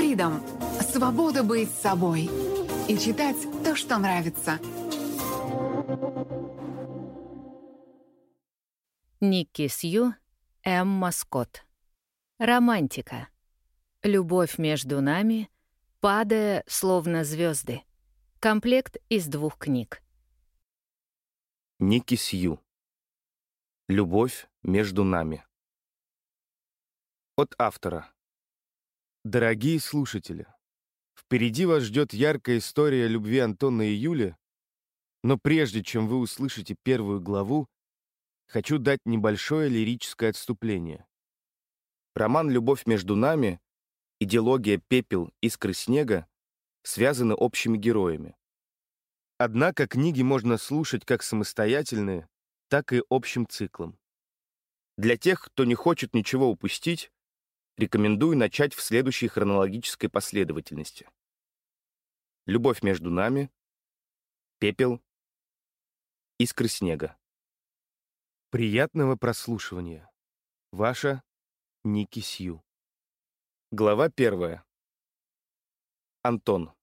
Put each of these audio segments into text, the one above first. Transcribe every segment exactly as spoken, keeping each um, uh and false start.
Freedom — свобода быть собой и читать то, что нравится. Никки Сью, Эмма Скотт. Романтика. Любовь между нами, падая, словно звезды. Комплект из двух книг. Никки Сью. Любовь между нами. От автора. Дорогие слушатели, впереди вас ждет яркая история любви Антона и Юли, но прежде чем вы услышите первую главу, хочу дать небольшое лирическое отступление. Роман «Любовь между нами» и дилогия «Пепел. Искры снега» связаны общими героями. Однако книги можно слушать как самостоятельные, так и общим циклом. Для тех, кто не хочет ничего упустить, рекомендую начать в следующей хронологической последовательности. «Любовь между нами», «Пепел», «Искры снега». Приятного прослушивания. Ваша Никки Сью. Глава первая. Антон.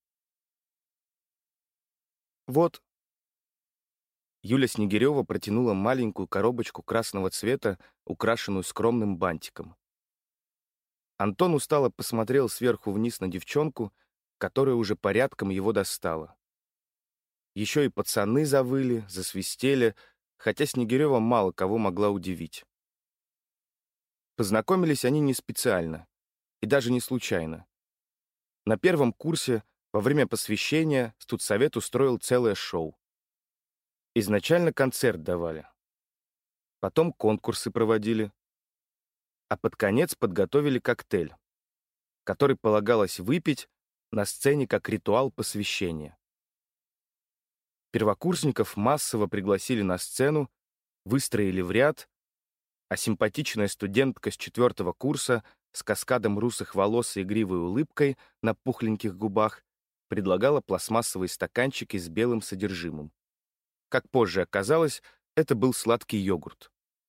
Вот. Юля Снегирева протянула маленькую коробочку красного цвета, украшенную скромным бантиком. Антон устало посмотрел сверху вниз на девчонку, которая уже порядком его достала. Еще и пацаны завыли, засвистели, хотя Снегирева мало кого могла удивить. Познакомились они не специально и даже не случайно. На первом курсе во время посвящения студсовет устроил целое шоу. Изначально концерт давали, потом конкурсы проводили, а под конец подготовили коктейль, который полагалось выпить на сцене как ритуал посвящения. Первокурсников массово пригласили на сцену, выстроили в ряд, а симпатичная студентка с четвертого курса с каскадом русых волос и игривой улыбкой на пухленьких губах предлагала пластмассовые стаканчики с белым содержимым. Как позже оказалось, это был сладкий йогурт.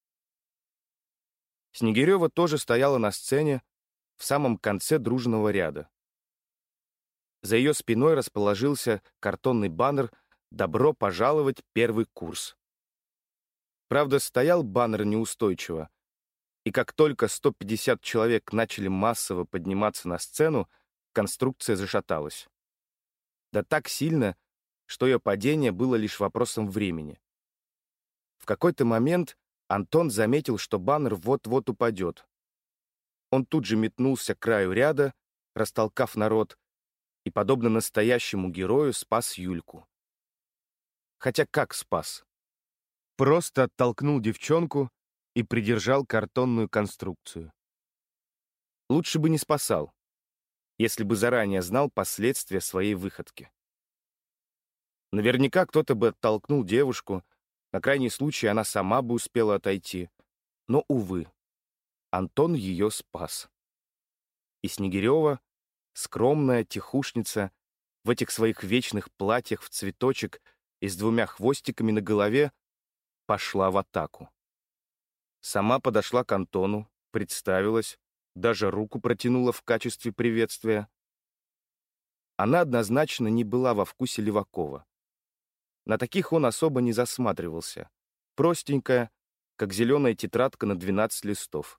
Снегирева тоже стояла на сцене в самом конце дружного ряда. За ее спиной расположился картонный баннер «Добро пожаловать, первый курс». Правда, стоял баннер неустойчиво, и как только сто пятьдесят человек начали массово подниматься на сцену, конструкция зашаталась. Да так сильно, что ее падение было лишь вопросом времени. В какой-то момент Антон заметил, что баннер вот-вот упадет. Он тут же метнулся к краю ряда, растолкав народ, и, подобно настоящему герою, спас Юльку. Хотя как спас? Просто оттолкнул девчонку и придержал картонную конструкцию. Лучше бы не спасал, если бы заранее знал последствия своей выходки. Наверняка кто-то бы оттолкнул девушку, на крайний случай она сама бы успела отойти. Но, увы, Антон ее спас. И Снегирева, скромная тихушница, в этих своих вечных платьях в цветочек и с двумя хвостиками на голове, пошла в атаку. Сама подошла к Антону, представилась, даже руку протянула в качестве приветствия. Она однозначно не была во вкусе Левакова. На таких он особо не засматривался. Простенькая, как зеленая тетрадка на двенадцать листов.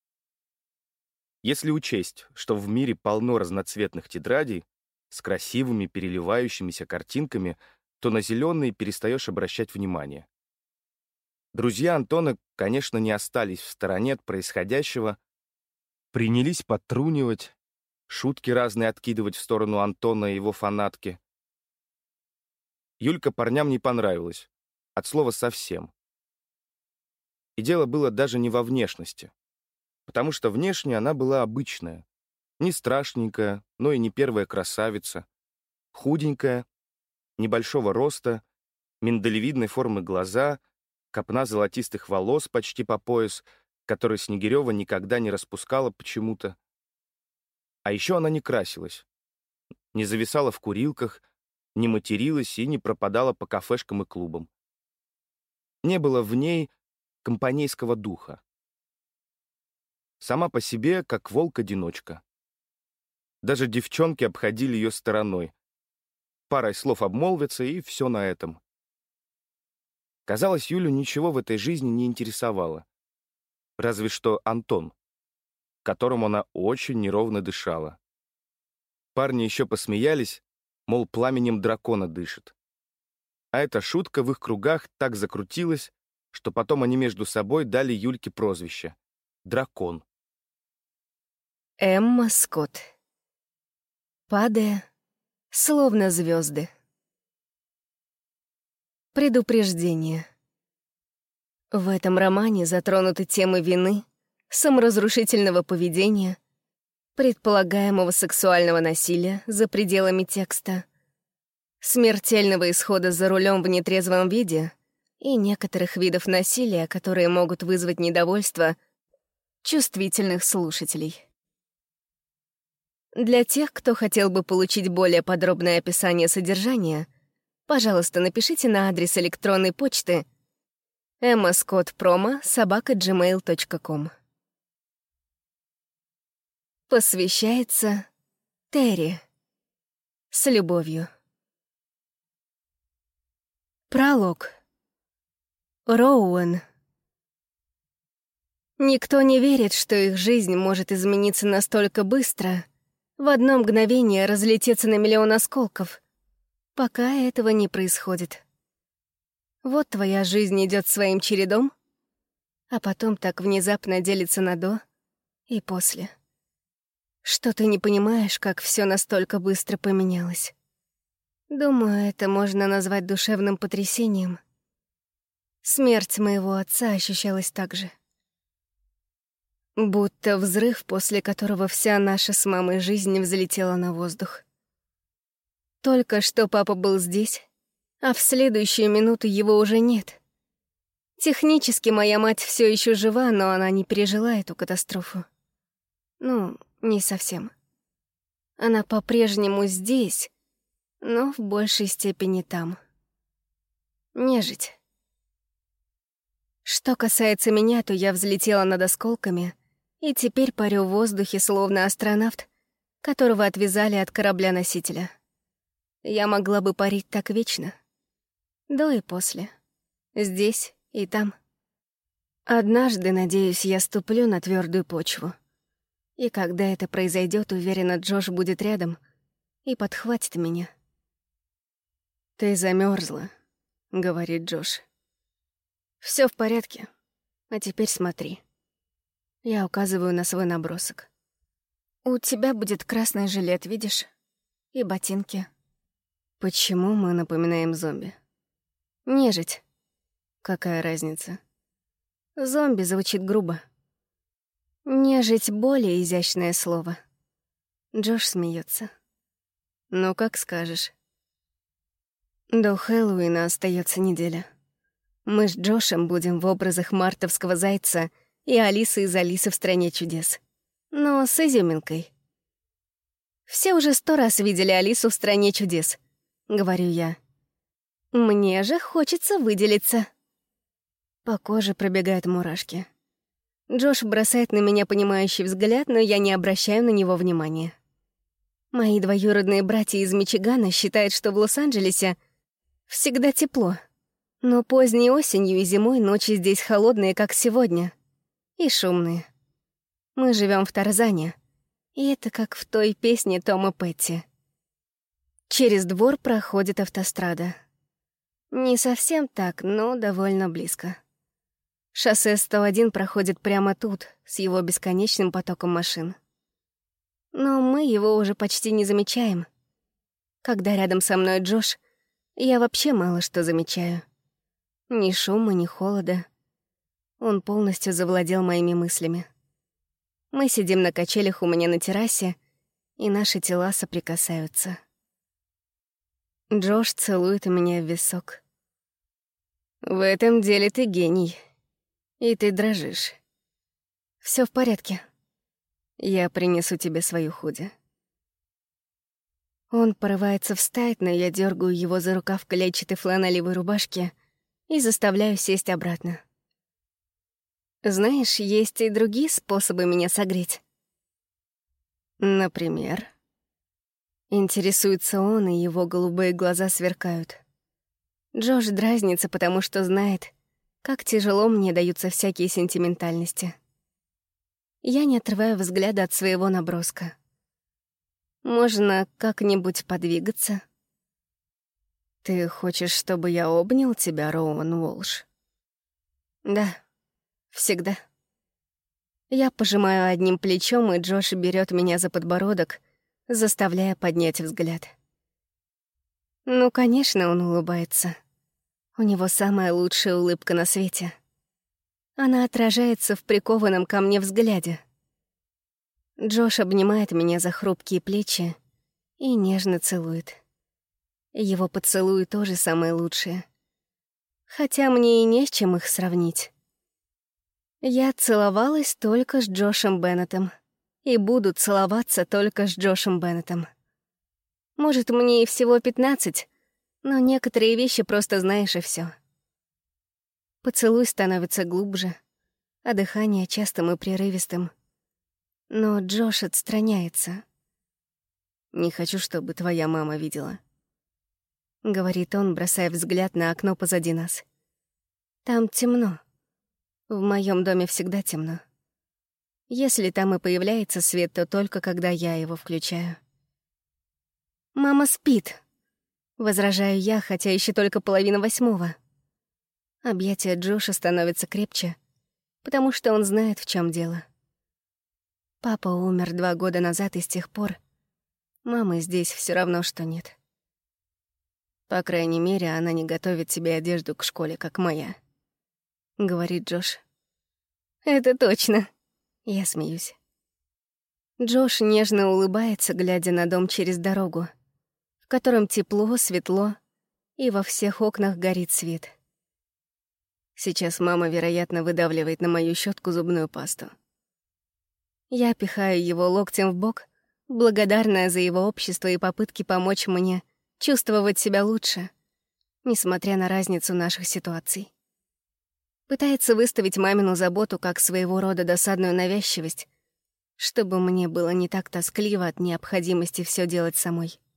Если учесть, что в мире полно разноцветных тетрадей с красивыми переливающимися картинками, то на зеленые перестаешь обращать внимание. Друзья Антона, конечно, не остались в стороне от происходящего, принялись подтрунивать, шутки разные откидывать в сторону Антона и его фанатки. Юлька парням не понравилась, от слова совсем. И дело было даже не во внешности, потому что внешне она была обычная, не страшненькая, но и не первая красавица, худенькая, небольшого роста, миндалевидной формы глаза, копна золотистых волос почти по пояс, которые Снегирева никогда не распускала почему-то. А еще она не красилась, не зависала в курилках, не материлась и не пропадала по кафешкам и клубам. Не было в ней компанейского духа. Сама по себе, как волк-одиночка. Даже девчонки обходили ее стороной. Парой слов обмолвятся, и все на этом. Казалось, Юлю ничего в этой жизни не интересовало. Разве что Антон, которому она очень неровно дышала. Парни еще посмеялись, мол, пламенем дракона дышит. А эта шутка в их кругах так закрутилась, что потом они между собой дали Юльке прозвище — Дракон. Эмма Скотт. Падая, словно звезды. Предупреждение. В этом романе затронуты темы вины, саморазрушительного поведения, предполагаемого сексуального насилия за пределами текста, смертельного исхода за рулем в нетрезвом виде и некоторых видов насилия, которые могут вызвать недовольство чувствительных слушателей. Для тех, кто хотел бы получить более подробное описание содержания, пожалуйста, напишите на адрес электронной почты эмма-скотт-промо собака джимейл точка ком. Посвящается Терри. С любовью. Пролог. Роуэн. Никто не верит, что их жизнь может измениться настолько быстро, в одно мгновение разлететься на миллион осколков, пока этого не происходит. Вот твоя жизнь идет своим чередом, а потом так внезапно делится на «до» и «после». Что ты не понимаешь, как все настолько быстро поменялось. Думаю, это можно назвать душевным потрясением. Смерть моего отца ощущалась так же. Будто взрыв, после которого вся наша с мамой жизнь взлетела на воздух. Только что папа был здесь, а в следующую минуту его уже нет. Технически моя мать все еще жива, но она не пережила эту катастрофу. Ну, не совсем. Она по-прежнему здесь, но в большей степени там. Нежить. Что касается меня, то я взлетела над осколками и теперь парю в воздухе, словно астронавт, которого отвязали от корабля-носителя. Я могла бы парить так вечно. До и после. Здесь и там. Однажды, надеюсь, я ступлю на твердую почву. И когда это произойдет, уверена, Джош будет рядом и подхватит меня. «Ты замерзла», — говорит Джош. Все в порядке. А теперь смотри. Я указываю на свой набросок. У тебя будет красный жилет, видишь? И ботинки. Почему мы напоминаем зомби? Нежить. Какая разница? Зомби звучит грубо. Нежить — более изящное слово. Джош смеется. Ну, как скажешь. До Хэллоуина остается неделя. Мы с Джошем будем в образах мартовского зайца и Алисы из «Алисы в стране чудес». Но с изюминкой. Все уже сто раз видели Алису в стране чудес, говорю я. Мне же хочется выделиться. По коже пробегают мурашки. Джош бросает на меня понимающий взгляд, но я не обращаю на него внимания. Мои двоюродные братья из Мичигана считают, что в Лос-Анджелесе всегда тепло. Но поздней осенью и зимой ночи здесь холодные, как сегодня. И шумные. Мы живем в Тарзане. И это как в той песне Тома Петти. Через двор проходит автострада. Не совсем так, но довольно близко. Шоссе сто один проходит прямо тут, с его бесконечным потоком машин. Но мы его уже почти не замечаем. Когда рядом со мной Джош, я вообще мало что замечаю. Ни шума, ни холода. Он полностью завладел моими мыслями. Мы сидим на качелях у меня на террасе, и наши тела соприкасаются. Джош целует меня в висок. «В этом деле ты гений. И ты дрожишь. Все в порядке. Я принесу тебе свою худи». Он порывается встать, но я дергаю его за рукав клетчатой фланелевой рубашки и заставляю сесть обратно. Знаешь, есть и другие способы меня согреть. Например, Интересуется он, и его голубые глаза сверкают. Джош дразнится, потому что знает, как тяжело мне даются всякие сентиментальности. Я не отрываю взгляда от своего наброска. Можно как-нибудь подвигаться? Ты хочешь, чтобы я обнял тебя, Роуэн Уолш? Да, всегда. Я пожимаю одним плечом, и Джош берет меня за подбородок, заставляя поднять взгляд. Ну, конечно, он улыбается. У него самая лучшая улыбка на свете. Она отражается в прикованном ко мне взгляде. Джош обнимает меня за хрупкие плечи и нежно целует. Его поцелуи тоже самые лучшие. Хотя мне и не с чем их сравнить. Я целовалась только с Джошем Беннетом и буду целоваться только с Джошем Беннетом. Может, мне и всего пятнадцать, но некоторые вещи просто знаешь, и всё. Поцелуй становится глубже, а дыхание частым и прерывистым. Но Джош отстраняется. «Не хочу, чтобы твоя мама видела», — говорит он, бросая взгляд на окно позади нас. «Там темно. В моем доме всегда темно. Если там и появляется свет, то только когда я его включаю». «Мама спит», — возражаю я, хотя еще только половина восьмого. Объятия Джоша становятся крепче, потому что он знает, в чем дело. Папа умер два года назад, и с тех пор мамы здесь все равно, что нет. По крайней мере, она не готовит себе одежду к школе, как моя, — говорит Джош. Это точно. Я смеюсь. Джош нежно улыбается, глядя на дом через дорогу, в котором тепло, светло, и во всех окнах горит свет. Сейчас мама, вероятно, выдавливает на мою щетку зубную пасту. Я пихаю его локтем в бок, благодарная за его общество и попытки помочь мне чувствовать себя лучше, несмотря на разницу наших ситуаций. Пытается выставить мамину заботу как своего рода досадную навязчивость, чтобы мне было не так тоскливо от необходимости все делать самой.